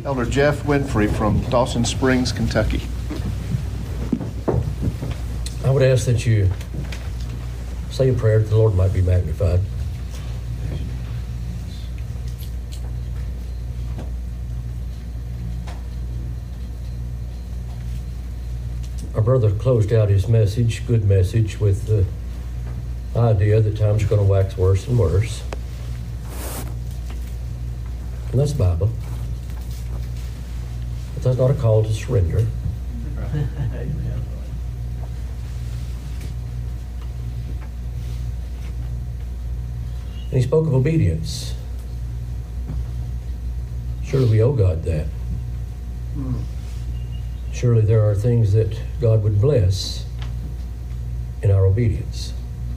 Elder Jeff Winfrey from Dawson Springs, Kentucky. I would ask that you say a prayer that the Lord might be magnified. Our brother closed out his message, good message, with the idea that times are going to wax worse and worse. And that's Bible. But that's not a call to surrender. And he spoke of obedience. Surely we owe God that. Surely there are things that God would bless in our obedience.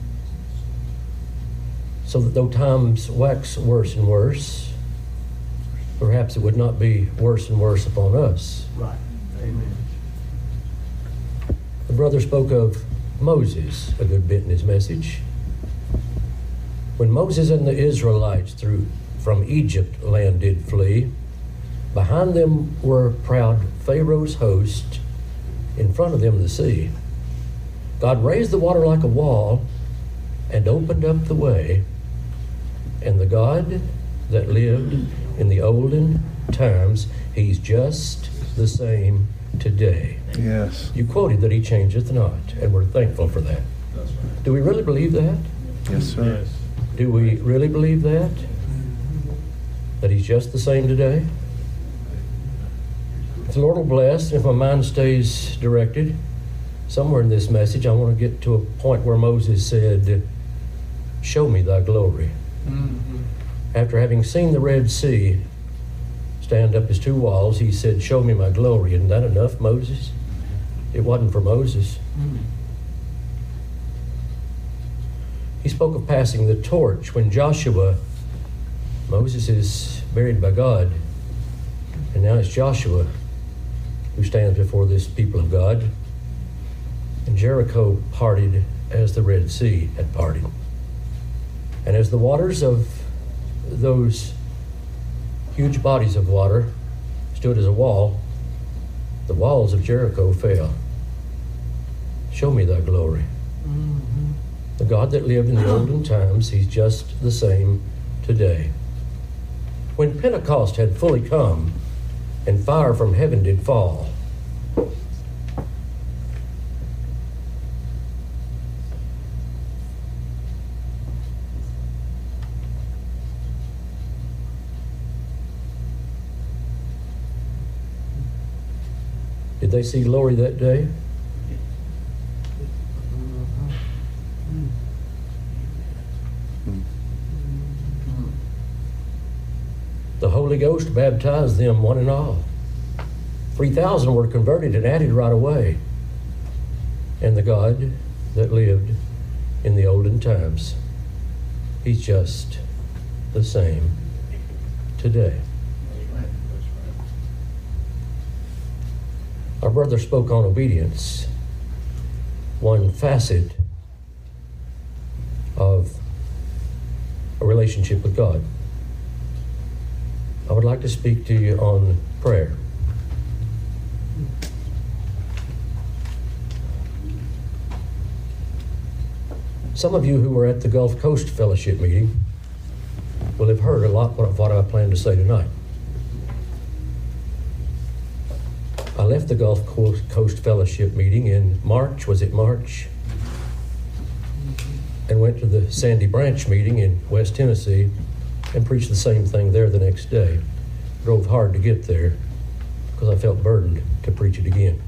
So that though times wax worse and worse, perhaps it would not be worse and worse upon us. Right. Amen. The brother spoke of Moses a good bit in his message. When Moses and the Israelites from Egypt land did flee, behind them were proud Pharaoh's host, in front of them the sea. God raised the water like a wall and opened up the way, and the God that lived in the olden times, he's just the same today. Yes. You quoted that he changeth not, and we're thankful for that. That's right. Do we really believe that? Yes, sir. Yes. Do we really believe that? That he's just the same today? The Lord will bless, and if my mind stays directed, somewhere in this message, I want to get to a point where Moses said, "Show me thy glory." Mm-hmm. After having seen the Red Sea stand up as two walls, he said, "Show me my glory." Isn't that enough, Moses? It wasn't for Moses. He spoke of passing the torch when Moses is buried by God, and now it's Joshua who stands before this people of God. And Jericho parted as the Red Sea had parted. And as the waters of those huge bodies of water stood as a wall, the walls of Jericho fell. Show me thy glory. Mm-hmm. The God that lived in the olden times, he's just the same today. When Pentecost had fully come and fire from heaven did fall, did they see glory that day? The Holy Ghost baptized them, one and all. 3,000 were converted and added right away. And the God that lived in the olden times, he's just the same today. Our brother spoke on obedience, one facet of a relationship with God. I would like to speak to you on prayer. Some of you who were at the Gulf Coast Fellowship meeting will have heard a lot of what I plan to say tonight. I left the Gulf Coast Fellowship meeting in March, was it March? And went to the Sandy Branch meeting in West Tennessee and preached the same thing there the next day. Drove hard to get there because I felt burdened to preach it again.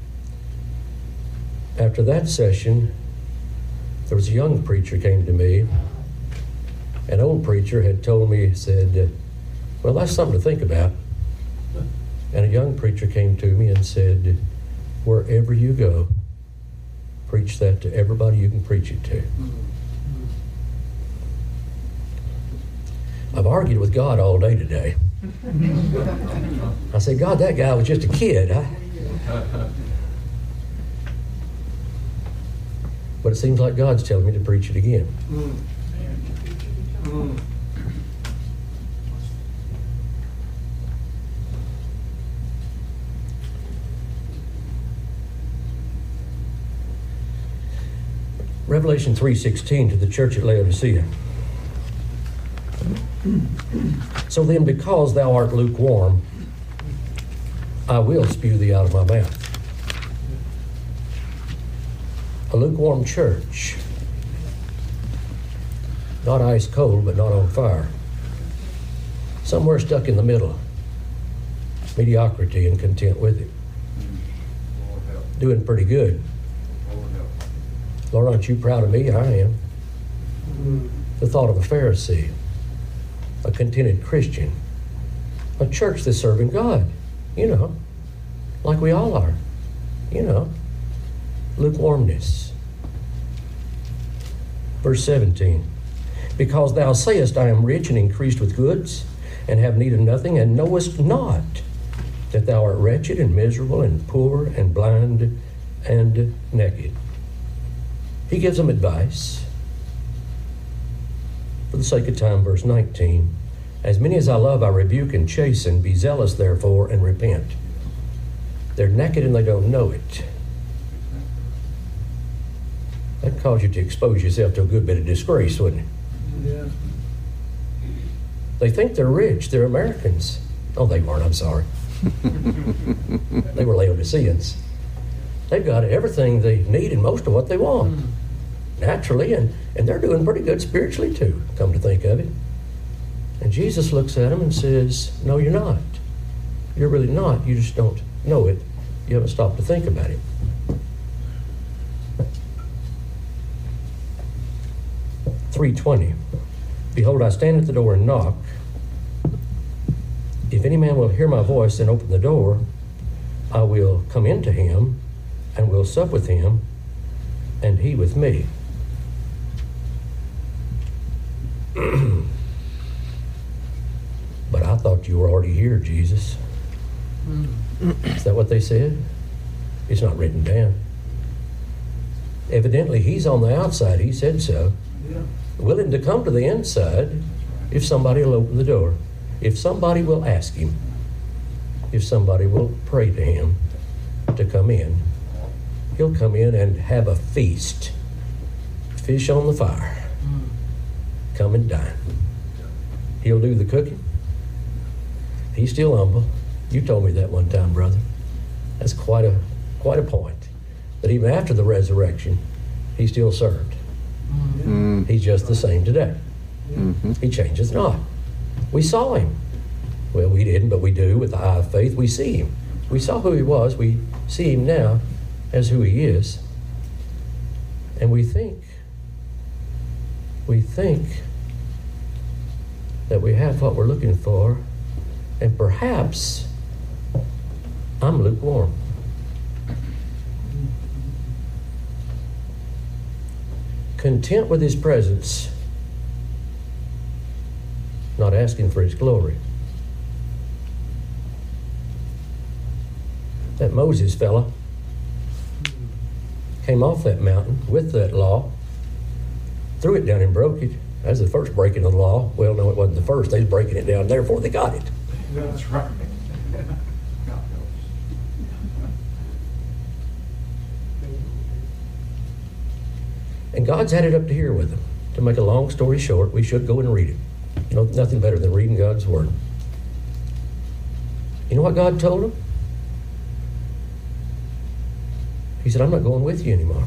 After that session, there was a young preacher came to me. An old preacher had told me, said, "Well, that's something to think about." And a young preacher came to me and said, "Wherever you go, preach that to everybody you can preach it to." I've argued with God all day today. I said, "God, that guy was just a kid." But it seems like God's telling me to preach it again. Revelation 3:16 to the church at Laodicea. So then, because thou art lukewarm, I will spew thee out of my mouth. A lukewarm church. Not ice cold, but not on fire. Somewhere stuck in the middle. Mediocrity and content with it. Doing pretty good. Lord, aren't you proud of me? I am. The thought of a Pharisee, a contented Christian, a church that's serving God, like we all are, lukewarmness. Verse 17, because thou sayest, I am rich and increased with goods, and have need of nothing, and knowest not that thou art wretched and miserable and poor and blind and naked. He gives them advice. For the sake of time, verse 19, as many as I love, I rebuke and chasten. Be zealous, therefore, and repent. They're naked and they don't know it. That'd cause you to expose yourself to a good bit of disgrace, wouldn't it? Yeah. They think they're rich. They're Americans. Oh, they weren't. I'm sorry. They were Laodiceans. They've got everything they need and most of what they want. Naturally, and they're doing pretty good spiritually too, come to think of it. And Jesus looks at them and says, no, you're not. You're really not. You just don't know it. You haven't stopped to think about it. (3:20). Behold, I stand at the door and knock. If any man will hear my voice and open the door, I will come into him and will sup with him and he with me. But I thought you were already here, Jesus. Is that what they said? It's not written down. Evidently, he's on the outside. He said so. Yeah. Willing to come to the inside if somebody will open the door, if somebody will ask him, if somebody will pray to him to come in. He'll come in and have a feast. Fish on the fire. Come and dine. He'll do the cooking. He's still humble. You told me that one time, brother. That's quite a point. That even after the resurrection, he still served. He's just the same today. He changes not. We saw him. Well, we didn't, but we do with the eye of faith. We see him. We saw who he was. We see him now as who he is. And we think that we have what we're looking for, and perhaps I'm lukewarm. Content with his presence, not asking for his glory. That Moses fella came off that mountain with that law, threw it down and broke it. That was the first breaking of the law. Well, no, it wasn't the first. They was breaking it down there before they got it. That's right. And God's had it up to here with them. To make a long story short, we should go and read it. Nothing better than reading God's Word. You know what God told him? He said, I'm not going with you anymore.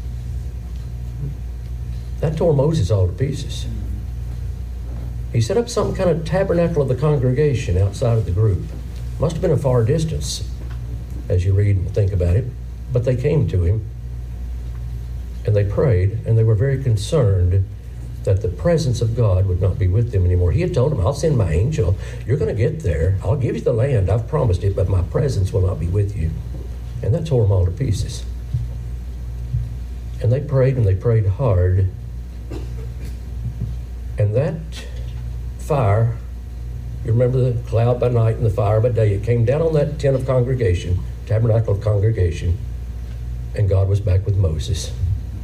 That tore Moses all to pieces. He set up some kind of tabernacle of the congregation outside of the group. Must have been a far distance as you read and think about it. But they came to him and they prayed, and they were very concerned that the presence of God would not be with them anymore. He had told them, I'll send my angel. You're going to get there. I'll give you the land. I've promised it, but my presence will not be with you. And that tore them all to pieces. And they prayed, and they prayed hard. And that fire, you remember the cloud by night and the fire by day, it came down on that tent of congregation, tabernacle of congregation, and God was back with Moses.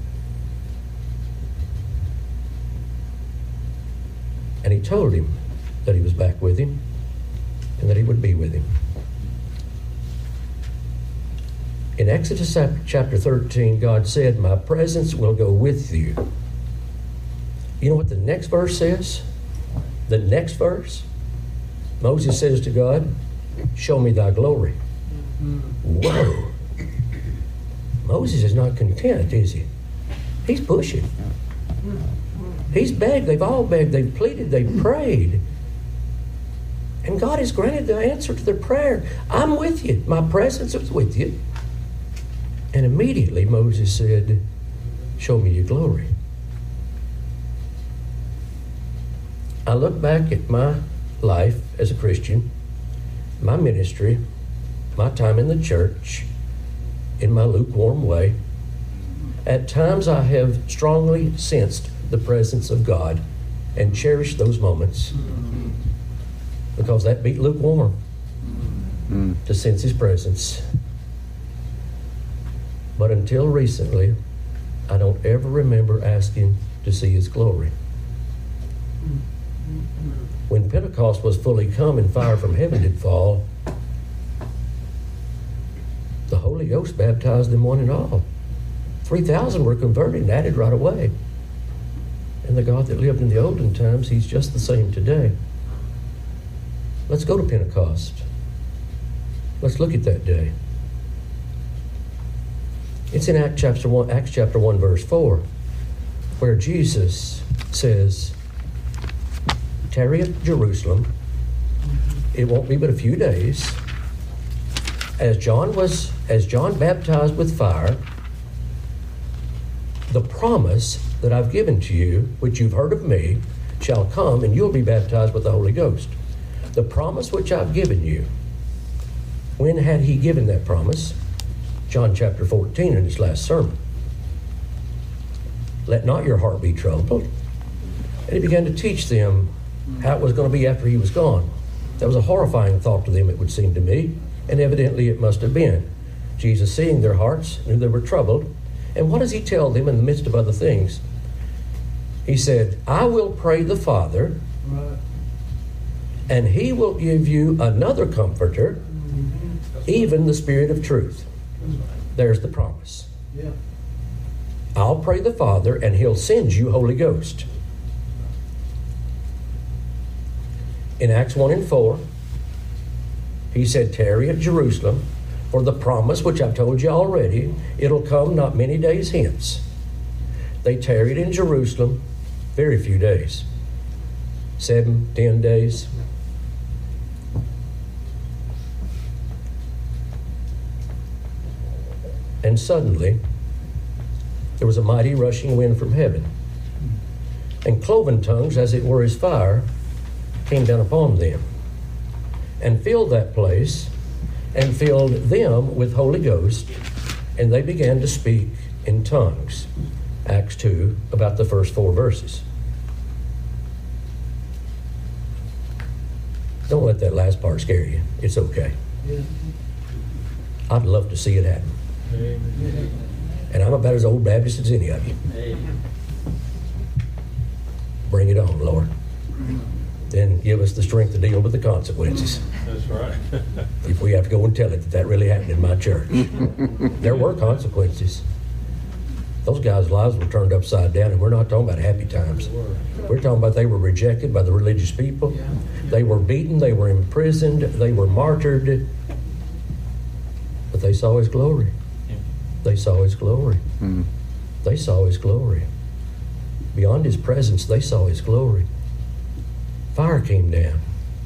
And he told him that he was back with him and that he would be with him. In In Exodus chapter 13, God said, my presence will go with you. You know what the next verse says? The next verse? Moses says to God, show me thy glory. Whoa. Moses is not content, is he? He's pushing. He's begged. They've all begged. They've pleaded. They've prayed. And God has granted the answer to their prayer. I'm with you. My presence is with you. And immediately Moses said, show me your glory. I look back at my life as a Christian, my ministry, my time in the church, in my lukewarm way. At times I have strongly sensed the presence of God and cherished those moments because that beat lukewarm to sense His presence. But until recently, I don't ever remember asking to see His glory. When Pentecost was fully come and fire from heaven did fall, the Holy Ghost baptized them one and all. 3,000 were converted and added right away. And the God that lived in the olden times, He's just the same today. Let's go to Pentecost. Let's look at that day. It's in Acts chapter 1, verse 4, where Jesus says, tarry at Jerusalem. It won't be but a few days. As John baptized with fire, the promise that I've given to you, which you've heard of me, shall come, and you'll be baptized with the Holy Ghost. The promise which I've given you. When had He given that promise? John chapter 14 in His last sermon. Let not your heart be troubled. And He began to teach them how it was going to be after He was gone. That was a horrifying thought to them, it would seem to me, and evidently it must have been. Jesus, seeing their hearts, knew they were troubled. And what does He tell them in the midst of other things? He said, I will pray the Father, and He will give you another comforter, even the Spirit of truth. There's the promise. I'll pray the Father, and He'll send you Holy Ghost. In Acts 1 and 4, He said, tarry at Jerusalem for the promise, which I've told you already, it'll come not many days hence. They tarried in Jerusalem very few days. 7, 10 days. And suddenly, there was a mighty rushing wind from heaven, and cloven tongues, as it were as fire, came down upon them, and filled that place, and filled them with Holy Ghost, and they began to speak in tongues. Acts 2, about the first 4 verses. Don't let that last part scare you. It's okay. I'd love to see it happen. And I'm about as old Baptist as any of you. Bring it on, Lord. Then give us the strength to deal with the consequences. That's right. If we have to go and tell it that really happened in my church. There were consequences. Those guys' lives were turned upside down, and we're not talking about happy times. We're talking about they were rejected by the religious people. They were beaten, they were imprisoned, they were martyred. But they saw His glory. They saw His glory. They saw His glory. Beyond His presence, they saw His glory. Fire came down.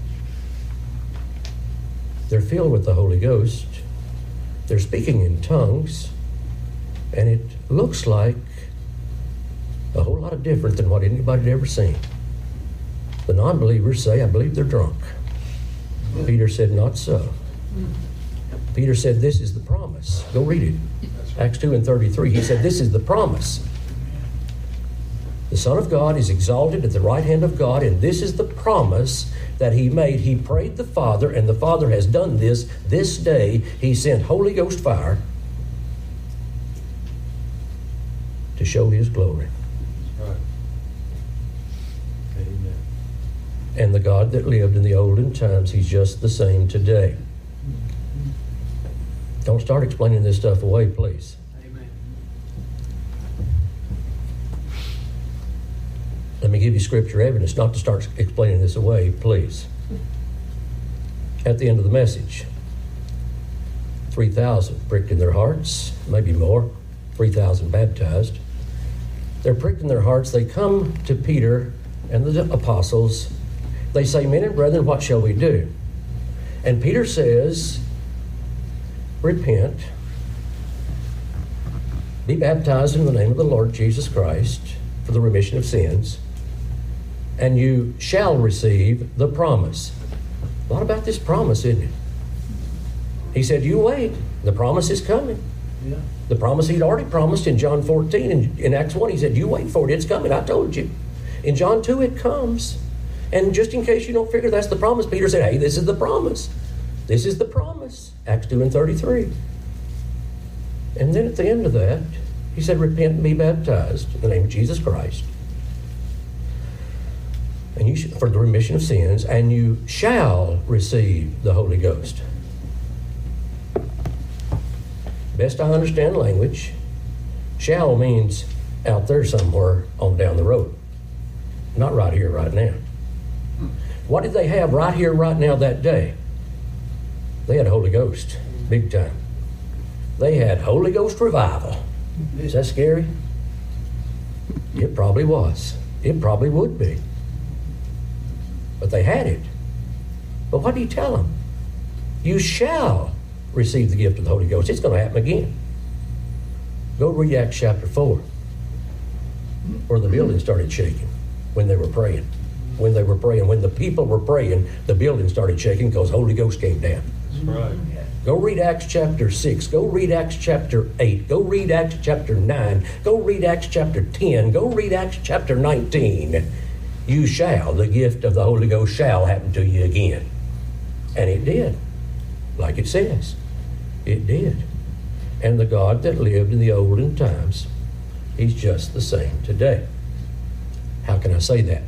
They're filled with the Holy Ghost. They're speaking in tongues. And it looks like a whole lot of different than what anybody had ever seen. The non-believers say, I believe they're drunk. Peter said, not so. Peter said, this is the promise. Go read it. Acts 2 and 33. He said, this is the promise. The Son of God is exalted at the right hand of God, and this is the promise that He made. He prayed the Father, and the Father has done this day. He sent Holy Ghost fire to show His glory. That's right. Amen. And the God that lived in the olden times, He's just the same today. Don't start explaining this stuff away, please. Amen. Let me give you scripture evidence not to start explaining this away, please. At the end of the message, 3,000 pricked in their hearts, maybe more, 3,000 baptized. They're pricked in their hearts. They come to Peter and the apostles. They say, "Men and brethren, what shall we do?" And Peter says, "Repent, be baptized in the name of the Lord Jesus Christ for the remission of sins, and you shall receive the promise." A lot about this promise, isn't it? He said, "You wait. The promise is coming." Yeah. The promise he'd already promised in John 14. In Acts 1, he said, "You wait for it. It's coming. I told you." In John 2, it comes. And just in case you don't figure that's the promise, Peter said, "Hey, this is the promise. This is the promise." Acts 2 and 33. And then at the end of that, he said, "Repent and be baptized in the name of Jesus Christ. And you for the remission of sins, and you shall receive the Holy Ghost." Best I understand language, shall means out there somewhere on down the road. Not right here, right now. What did they have right here, right now that day? They had Holy Ghost, big time. They had Holy Ghost revival. Is that scary? It probably was. It probably would be. But they had it. But what do you tell them? You shall receive the gift of the Holy Ghost. It's going to happen again. Go read Acts chapter 4, where the building started shaking when they were praying. When they were praying, when the people were praying, the building started shaking because Holy Ghost came down. That's right. Go read Acts chapter 6. Go read Acts chapter 8. Go read Acts chapter 9. Go read Acts chapter 10. Go read Acts chapter 19. You shall, the gift of the Holy Ghost shall happen to you again. And it did. Like it says. It did. And the God that lived in the olden times, he's just the same today. How can I say that?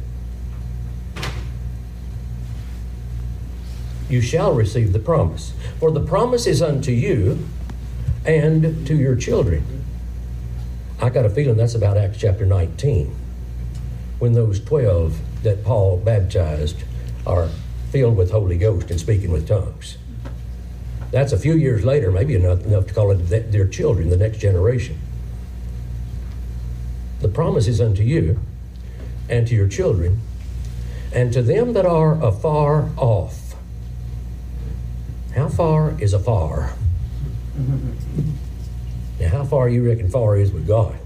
You shall receive the promise. For the promise is unto you and to your children. I got a feeling that's about Acts chapter 19, when those 12 that Paul baptized are filled with Holy Ghost and speaking with tongues. That's a few years later, maybe enough to call it their children, the next generation. The promise is unto you and to your children and to them that are afar off. How far is afar? Now, how far you reckon far is with God?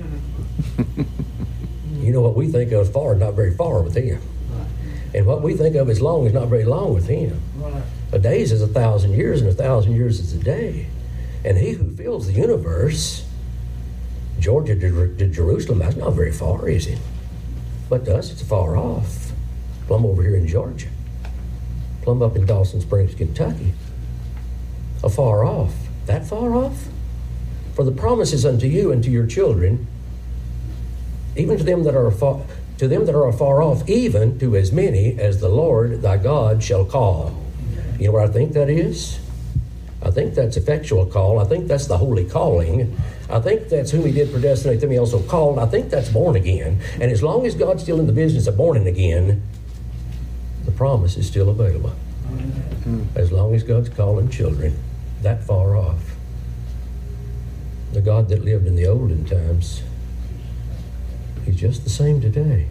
You know, what we think of as far is not very far with Him. And what we think of as long is not very long with Him. Right. A day is 1,000 years, and 1,000 years is a day. And He who fills the universe, Georgia to Jerusalem, that's not very far, is it? But to us, it's far off. Plumb over here in Georgia. Plumb up in Dawson Springs, Kentucky. Afar off. That far off? For the promise is unto you and to your children, even to them that are afar off, even to as many as the Lord thy God shall call. You know what I think that is? I think that's effectual call. I think that's the holy calling. I think that's whom He did predestinate, them He also called. I think that's born again. And as long as God's still in the business of born again, the promise is still available. As long as God's calling children that far off. The God that lived in the olden times, He's just the same today.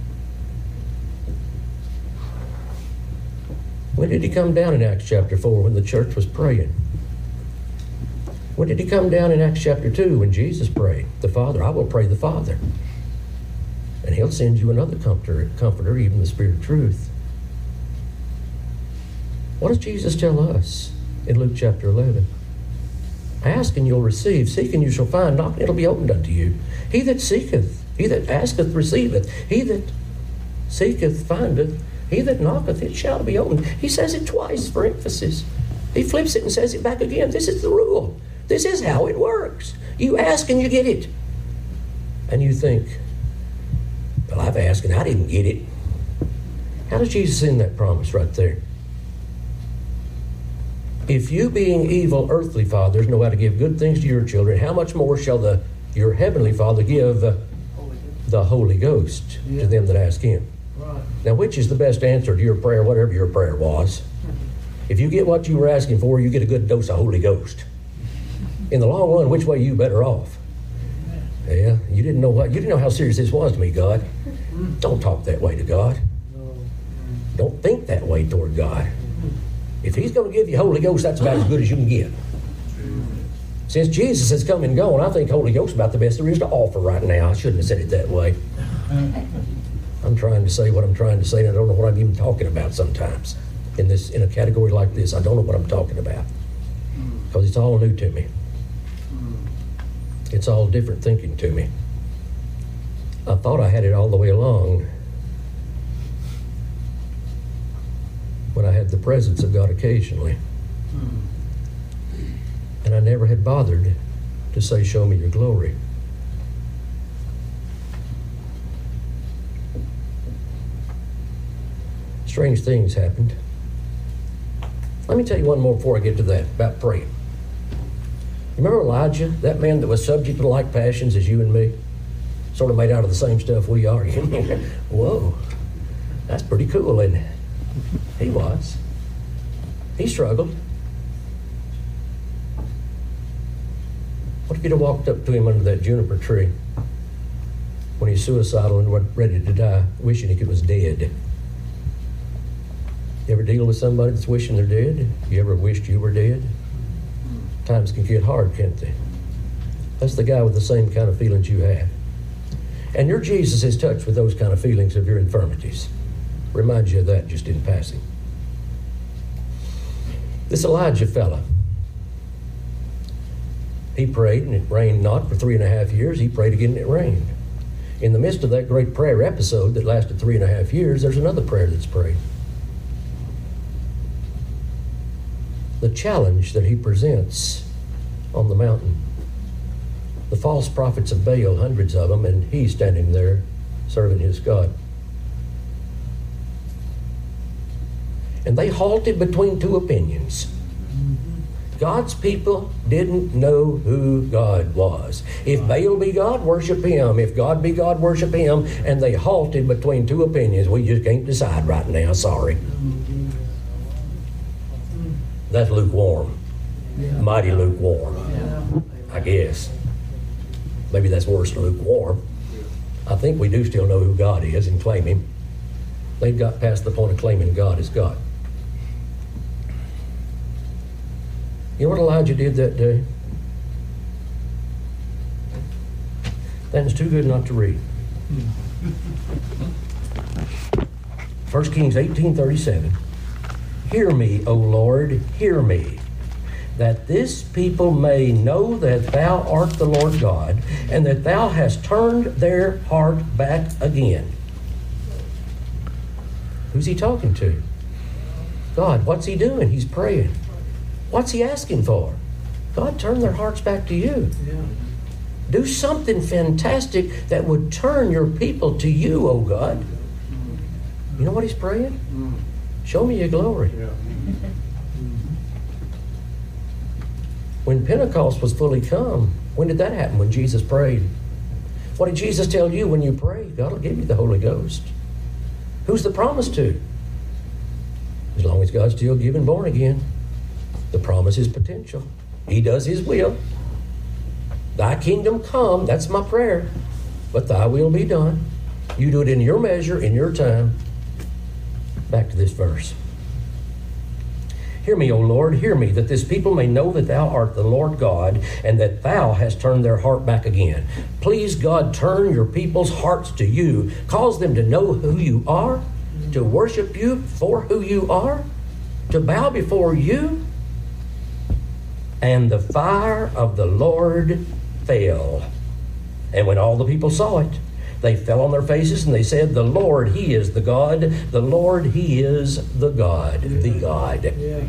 When did He come down in Acts chapter 4 when the church was praying? When did He come down in Acts chapter 2 when Jesus prayed? The Father, I will pray the Father. And He'll send you another comforter, even the Spirit of truth. What does Jesus tell us in Luke chapter 11? Ask and you'll receive, seek and you shall find, knock and it'll be opened unto you. He that seeketh, he that asketh receiveth, he that seeketh findeth, he that knocketh it shall be opened. He says it twice for emphasis. He flips it and says it back again. This is the rule. This is how it works. You ask and you get it. And you think, well, I've asked and I didn't get it. How does Jesus end that promise right there? If you, being evil earthly fathers, know how to give good things to your children, how much more shall your heavenly Father give the Holy Ghost to them that ask Him? Right. Now, which is the best answer to your prayer, whatever your prayer was? If you get what you were asking for, you get a good dose of Holy Ghost. In the long run, which way you better off? Yeah, you didn't know how serious this was to me, God. Don't talk that way to God. Don't think that way toward God. If He's going to give you Holy Ghost, that's about as good as you can get. Since Jesus has come and gone, I think Holy Ghost is about the best there is to offer right now. I shouldn't have said it that way. I'm trying to say what I'm trying to say, and I don't know what I'm even talking about sometimes. In a category like this, I don't know what I'm talking about. Because it's all new to me. It's all different thinking to me. I thought I had it all the way along when I had the presence of God occasionally. And I never had bothered to say, show me your glory. Strange things happened. Let me tell you one more before I get to that, about praying. You remember Elijah, that man that was subject to like passions as you and me? Sort of made out of the same stuff we are. Whoa, that's pretty cool, isn't it? He was. He struggled. What if you'd have walked up to him under that juniper tree when he's suicidal and ready to die, wishing he was dead? You ever deal with somebody that's wishing they're dead? You ever wished you were dead? Times can get hard, can't they? That's the guy with the same kind of feelings you have. And your Jesus is touched with those kind of feelings of your infirmities. Reminds you of that just in passing. This Elijah fella, he prayed and it rained not for 3.5 years. He prayed again and it rained. In the midst of that great prayer episode that lasted 3.5 years, there's another prayer that's prayed. The challenge that he presents on the mountain. The false prophets of Baal, hundreds of them, and he's standing there serving his God. And they halted between two opinions. God's people didn't know who God was. If Baal be God, worship him. If God be God, worship him. And they halted between two opinions. We just can't decide right now, sorry. That's lukewarm. Mighty lukewarm, I guess. Maybe that's worse than lukewarm. I think we do still know who God is and claim him. They've got past the point of claiming God as God. You know what Elijah did that day? That's too good not to read. 1 Kings 18:37. Hear me, O Lord, hear me, that this people may know that thou art the Lord God, and that thou hast turned their heart back again. Who's he talking to? God. What's he doing? He's praying. What's he asking for? God, turn their hearts back to you. Do something fantastic that would turn your people to you, oh God. You know what he's praying? Show me your glory. When Pentecost was fully come, when did that happen? When Jesus prayed. What did Jesus tell you when you pray? God will give you the Holy Ghost. Who's the promise to? As long as God's still giving born again. The promise is potential. He does his will. Thy kingdom come, that's my prayer, but thy will be done. You do it in your measure, in your time. Back to this verse. Hear me, O Lord, hear me, that this people may know that thou art the Lord God, and that thou hast turned their heart back again. Please, God, turn your people's hearts to you. Cause them to know who you are, to worship you for who you are, to bow before you. And the fire of the Lord fell. And when all the people saw it, they fell on their faces and they said, the Lord, he is the God. The Lord, he is the God. The God.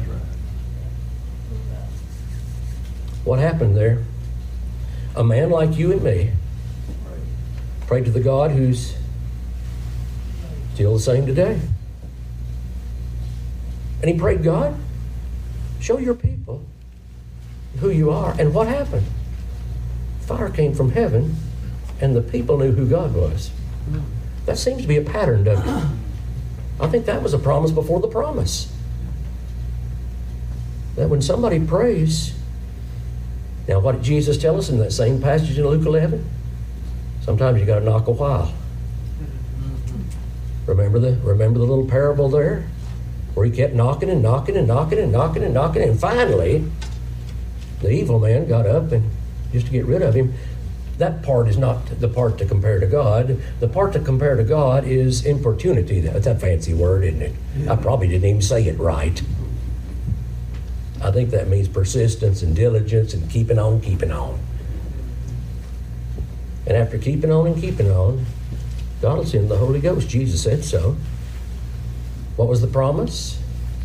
What happened there? A man like you and me prayed to the God who's still the same today. And he prayed, God, Show your people who you are. And what happened? Fire came from heaven, and the people knew who God was. That seems to be a pattern, doesn't it? I think that was a promise before the promise. That when somebody prays, now what did Jesus tell us in that same passage in Luke 11? Sometimes you got to knock a while. Remember the little parable there? Where he kept knocking and knocking and knocking and knocking and knocking, and finally the evil man got up and just to get rid of him. That part is not the part to compare to God. The part to compare to God is importunity. That's a fancy word, isn't it? I probably didn't even say it right. I think that means persistence and diligence and keeping on, keeping on. And after keeping on and keeping on, God will send the Holy Ghost. Jesus said so. What was the promise?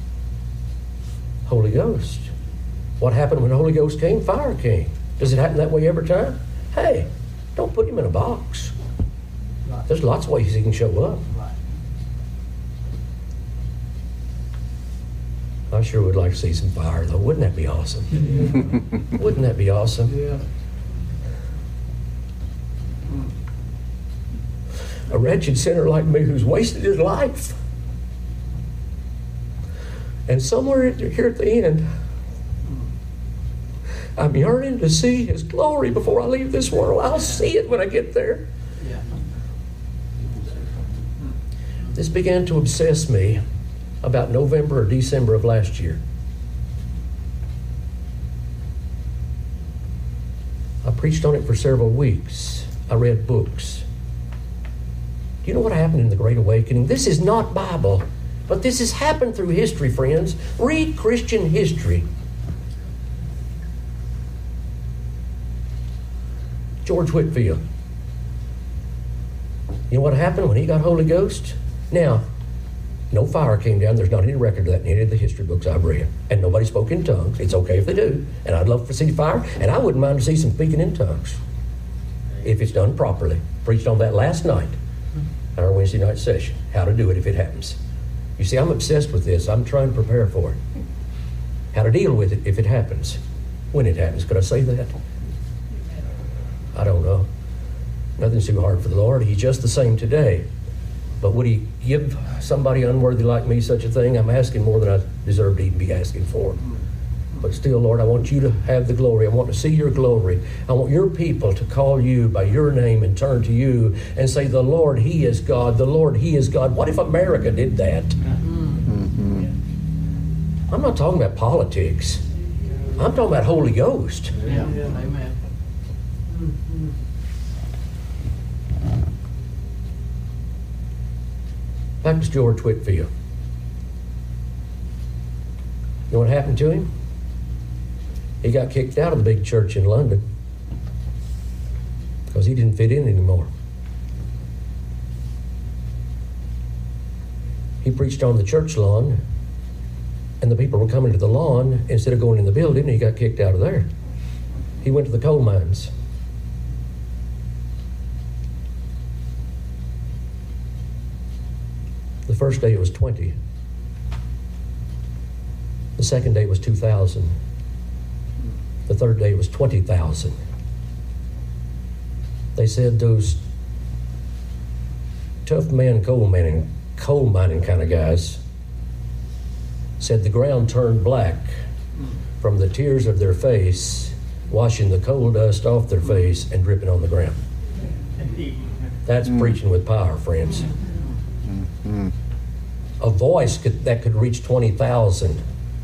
Holy Ghost. What happened when the Holy Ghost came? Fire came. Does it happen that way every time? Hey, don't put him in a box. Right. There's lots of ways he can show up. Right. I sure would like to see some fire, though. Wouldn't that be awesome? Wouldn't that be awesome? Yeah. A wretched sinner like me who's wasted his life. And somewhere here at the end, I'm yearning to see his glory before I leave this world. I'll see it when I get there. Yeah. This began to obsess me about November or December of last year. I preached on it for several weeks. I read books. Do you know what happened in the Great Awakening? This is not Bible, but this has happened through history, friends. Read Christian history. George Whitefield. You know what happened when he got Holy Ghost? Now, no fire came down. There's not any record of that in any of the history books I've read. And nobody spoke in tongues. It's okay if they do. And I'd love to see fire. And I wouldn't mind to see some speaking in tongues if it's done properly. Preached on that last night at our Wednesday night session. How to do it if it happens. You see, I'm obsessed with this. I'm trying to prepare for it. How to deal with it if it happens. When it happens. Could I say that? I don't know. Nothing's too hard for the Lord. He's just the same today. But would he give somebody unworthy like me such a thing? I'm asking more than I deserve to even be asking for. But still, Lord, I want you to have the glory. I want to see your glory. I want your people to call you by your name and turn to you and say, the Lord, he is God. The Lord, he is God. What if America did that? I'm not talking about politics. I'm talking about Holy Ghost. Yeah. Amen. Back to George Whitefield. You know what happened to him? He got kicked out of the big church in London because he didn't fit in anymore. He preached on the church lawn, and the people were coming to the lawn instead of going in the building, and he got kicked out of there. He went to the coal mines. The first day it was 20. The second day was 2,000. The third day was 20,000. They said those tough men, coal mining kind of guys, said the ground turned black from the tears of their face, washing the coal dust off their face and dripping on the ground. That's preaching with power, friends. A voice that could reach 20,000.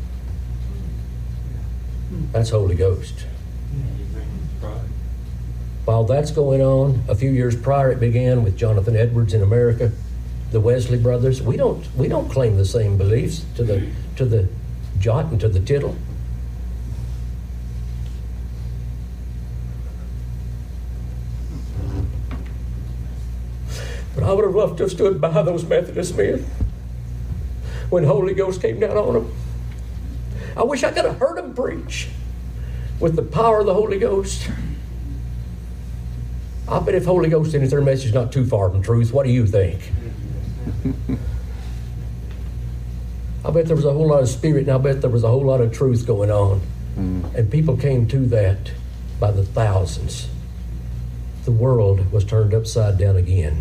That's Holy Ghost. While that's going on, a few years prior it began with Jonathan Edwards in America, the Wesley brothers. We don't claim the same beliefs to the jot and to the tittle. But I would have loved to have stood by those Methodist men when Holy Ghost came down on them. I wish I could have heard them preach with the power of the Holy Ghost. I bet if Holy Ghost in their message not too far from truth, what do you think? I bet there was a whole lot of spirit, and I bet there was a whole lot of truth going on. And people came to that by the thousands. The world was turned upside down again.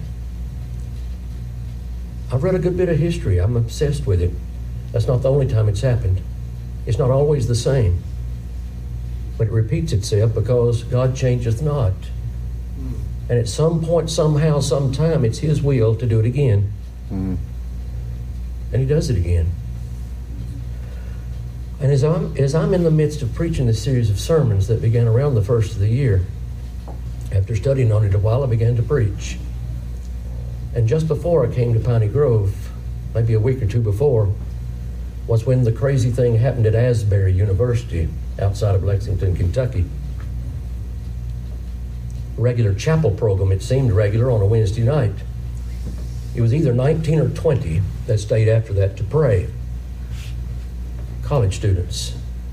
I've read a good bit of history. I'm obsessed with it. That's not the only time it's happened. It's not always the same. But it repeats itself because God changeth not. And at some point, somehow, sometime, it's His will to do it again. And He does it again. And as I'm in the midst of preaching this series of sermons that began around the first of the year, after studying on it a while, I began to preach. And just before I came to Piney Grove, maybe a week or two before, was when the crazy thing happened at Asbury University outside of Lexington, Kentucky. Regular chapel program, it seemed regular on a Wednesday night. It was either 19 or 20 that stayed after that to pray. College students.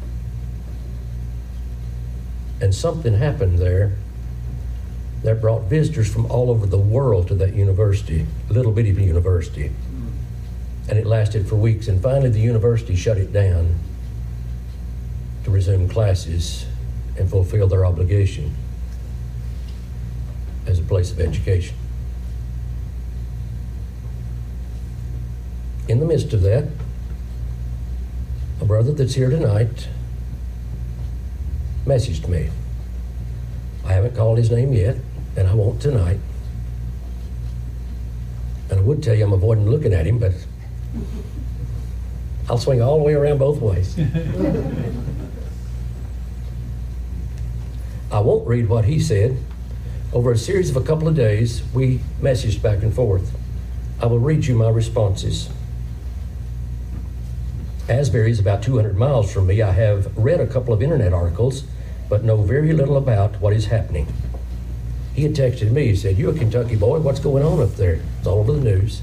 And something happened there that brought visitors from all over the world to that university, little bitty university. And it lasted for weeks, and finally the university shut it down to resume classes and fulfill their obligation as a place of education. In the midst of that, a brother that's here tonight messaged me. I haven't called his name yet, and I won't tonight. And I would tell you I'm avoiding looking at him, but I'll swing all the way around both ways. I won't read what he said. Over a series of a couple of days, we messaged back and forth. I will read you my responses. Asbury is about 200 miles from me. I have read a couple of internet articles, but know very little about what is happening. He had texted me. He said, "You're a Kentucky boy. What's going on up there?" It's all over the news.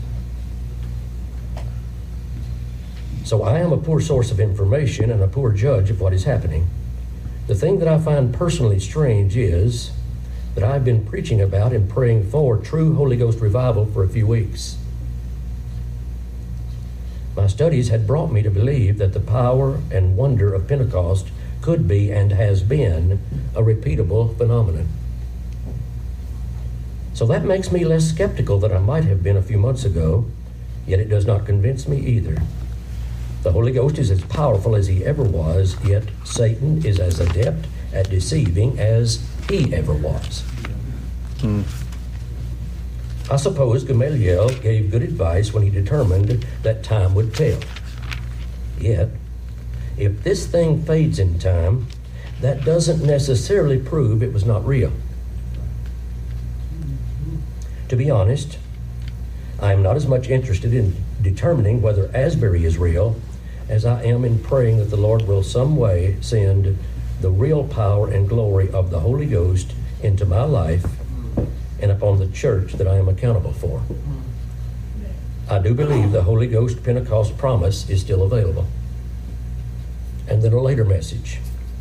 So I am a poor source of information and a poor judge of what is happening. The thing that I find personally strange is that I've been preaching about and praying for true Holy Ghost revival for a few weeks. My studies had brought me to believe that the power and wonder of Pentecost could be and has been a repeatable phenomenon. So that makes me less skeptical than I might have been a few months ago, yet it does not convince me either. The Holy Ghost is as powerful as He ever was, yet Satan is as adept at deceiving as he ever was. I suppose Gamaliel gave good advice when he determined that time would tell. Yet, if this thing fades in time, that doesn't necessarily prove it was not real. To be honest, I am not as much interested in determining whether Asbury is real as I am in praying that the Lord will some way send the real power and glory of the Holy Ghost into my life and upon the church that I am accountable for. I do believe the Holy Ghost Pentecost promise is still available. And then a later message.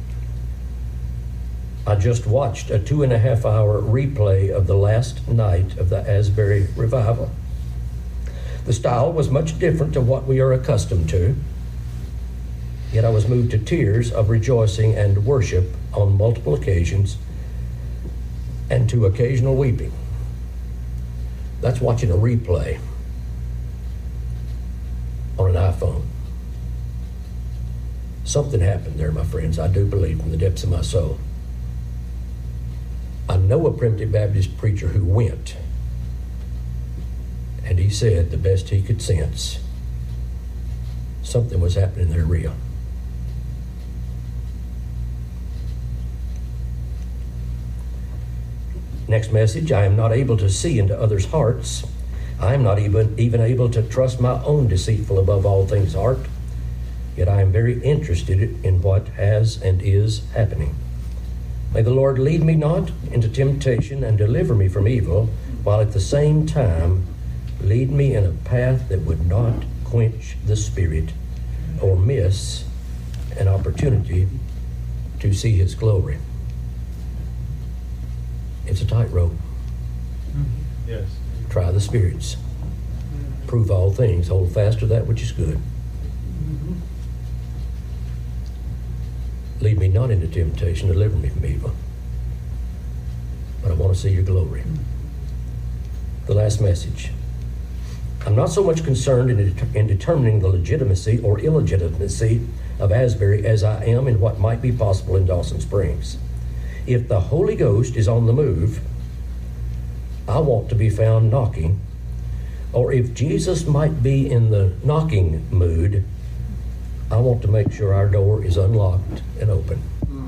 I just watched a 2.5-hour replay of the last night of the Asbury revival. The style was much different to what we are accustomed to, yet I was moved to tears of rejoicing and worship on multiple occasions and to occasional weeping. That's watching a replay on an iPhone. Something happened there, my friends, I do believe from the depths of my soul. I know a Primitive Baptist preacher who went, and he said the best he could sense, something was happening there real. Next message, I am not able to see into others' hearts. I am not even able to trust my own deceitful above all things heart. Yet I am very interested in what has and is happening. May the Lord lead me not into temptation and deliver me from evil, while at the same time lead me in a path that would not quench the Spirit or miss an opportunity to see His glory. It's a tightrope. Yes. Try the spirits. Prove all things. Hold fast to that which is good. Lead me not into temptation, deliver me from evil. But I want to see your glory. The last message. I'm not so much concerned in determining the legitimacy or illegitimacy of Asbury as I am in what might be possible in Dawson Springs. If the Holy Ghost is on the move, I want to be found knocking. Or if Jesus might be in the knocking mood, I want to make sure our door is unlocked and open.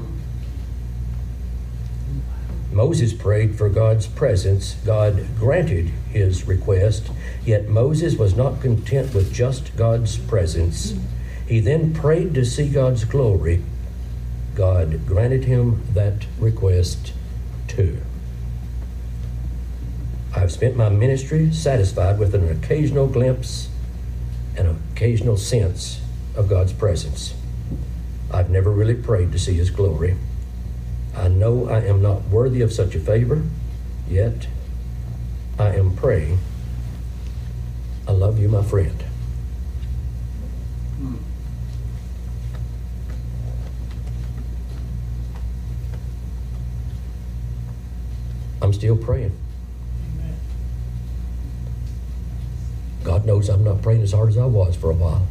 Moses prayed for God's presence. God granted his request, yet Moses was not content with just God's presence. He then prayed to see God's glory. God granted him that request too. I've spent my ministry satisfied with an occasional glimpse and occasional sense of God's presence. I've never really prayed to see his glory. I know I am not worthy of such a favor, yet I am praying. I love you, my friend. I'm still praying. God knows I'm not praying as hard as I was for a while.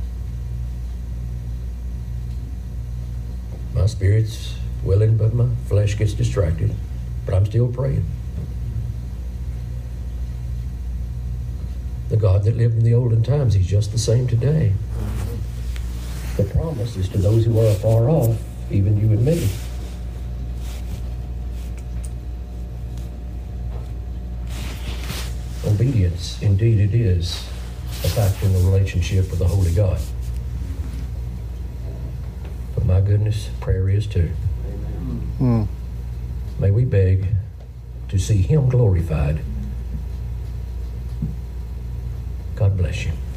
My spirit's willing, but my flesh gets distracted. But I'm still praying. The God that lived in the olden times, he's just the same today. The promise is to those who are afar off, even you and me. Obedience, indeed it is, a factor in the relationship with the Holy God. But my goodness, prayer is too. May we beg to see him glorified. God bless you.